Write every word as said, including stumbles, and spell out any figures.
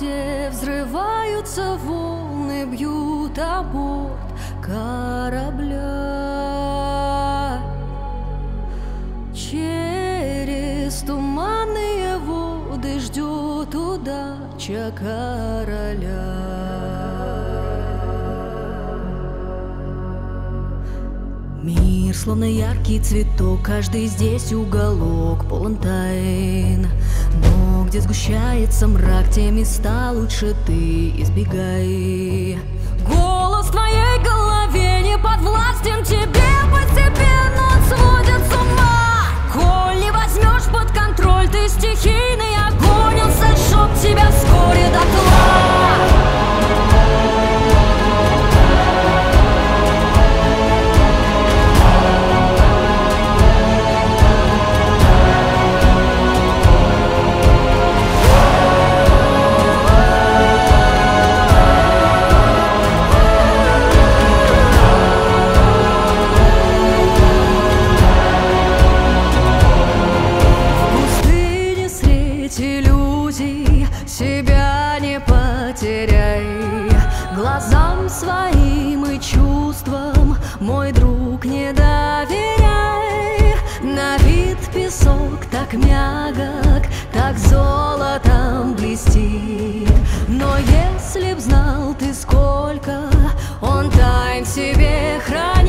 где взрываются волны, бьют о борт корабля. Через туманные воды ждет удача короля. Мир словно яркий цветок, каждый здесь уголок полон тайн. Но где сгущается мрак, те места лучше ты избегай. Голос в твоей голове не подвластен тебе, постепенно он сводит с ума. Коль не возьмешь под контроль ты стихийный огонь, он сожжет тебя вскоре дотла. Иллюзий себя не потеряй, глазам своим и чувствам, мой друг, не доверяй. На вид песок так мягок, так золотом блестит, но если б знал ты, сколько он тайн в себе хранит.